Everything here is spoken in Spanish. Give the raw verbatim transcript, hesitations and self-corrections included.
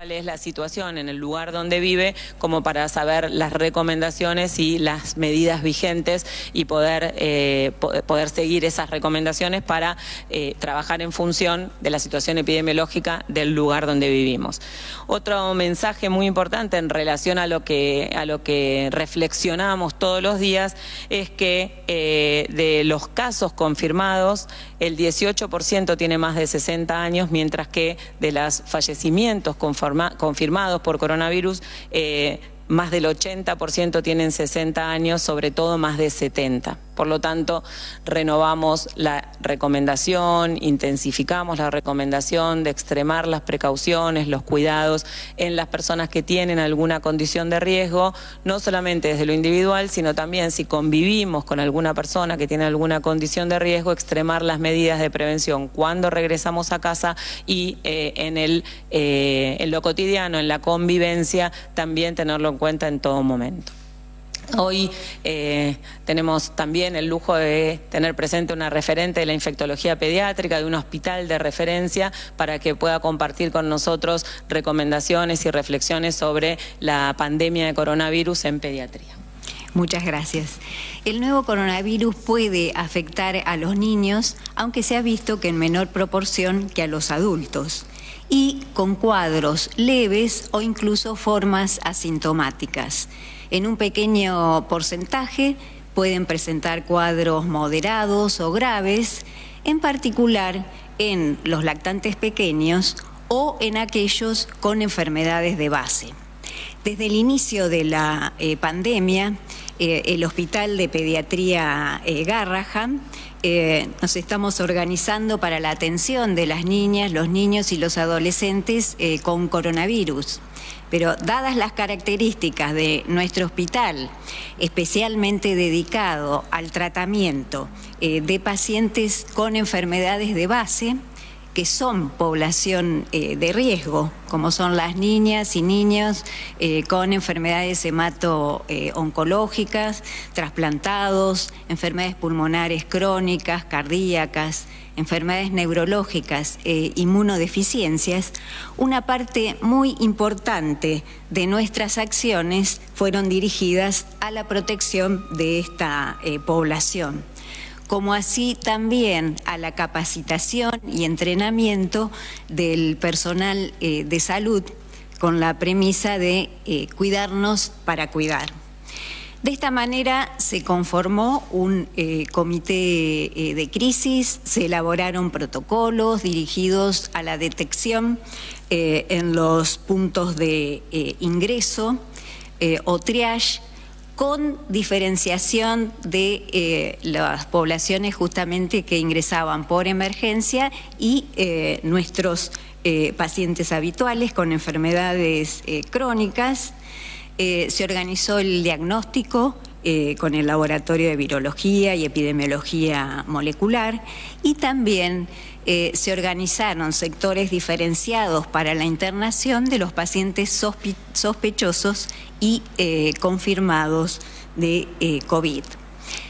cuál es la situación en el lugar donde vive, como para saber las recomendaciones y las medidas vigentes y poder, eh, poder seguir esas recomendaciones para eh, trabajar en función de la situación epidemiológica del lugar donde vivimos. Otro mensaje muy importante en relación a lo que, a lo que reflexionamos todos los días es que eh, de los casos confirmados, el dieciocho por ciento tiene más de sesenta años, mientras que de los fallecimientos confirmados por coronavirus, eh, más del ochenta por ciento tienen sesenta años, sobre todo más de setenta. Por lo tanto, renovamos la recomendación, intensificamos la recomendación de extremar las precauciones, los cuidados en las personas que tienen alguna condición de riesgo, no solamente desde lo individual, sino también si convivimos con alguna persona que tiene alguna condición de riesgo, extremar las medidas de prevención cuando regresamos a casa y eh, en, el, eh, en lo cotidiano, en la convivencia, también tenerlo en cuenta en todo momento. Hoy eh, tenemos también el lujo de tener presente una referente de la infectología pediátrica, de un hospital de referencia, para que pueda compartir con nosotros recomendaciones y reflexiones sobre la pandemia de coronavirus en pediatría. Muchas gracias. El nuevo coronavirus puede afectar a los niños, aunque se ha visto que en menor proporción que a los adultos, y con cuadros leves o incluso formas asintomáticas. En un pequeño porcentaje pueden presentar cuadros moderados o graves, en particular en los lactantes pequeños o en aquellos con enfermedades de base. Desde el inicio de la eh, pandemia, eh, el Hospital de Pediatría eh, Garrahan eh, nos estamos organizando para la atención de las niñas, los niños y los adolescentes eh, con coronavirus. Pero dadas las características de nuestro hospital, especialmente dedicado al tratamiento eh, de pacientes con enfermedades de base, que son población eh, de riesgo, como son las niñas y niños eh, con enfermedades hemato-oncológicas, trasplantados, enfermedades pulmonares crónicas, cardíacas, enfermedades neurológicas e inmunodeficiencias, una parte muy importante de nuestras acciones fueron dirigidas a la protección de esta eh, población, como así también a la capacitación y entrenamiento del personal eh, de salud con la premisa de eh, cuidarnos para cuidar. De esta manera se conformó un eh, comité eh, de crisis, se elaboraron protocolos dirigidos a la detección eh, en los puntos de eh, ingreso eh, o triage, con diferenciación de eh, las poblaciones justamente que ingresaban por emergencia y eh, nuestros eh, pacientes habituales con enfermedades eh, crónicas. Eh, se organizó el diagnóstico eh, con el Laboratorio de Virología y Epidemiología Molecular y también eh, se organizaron sectores diferenciados para la internación de los pacientes sospe- sospechosos y eh, confirmados de eh, COVID.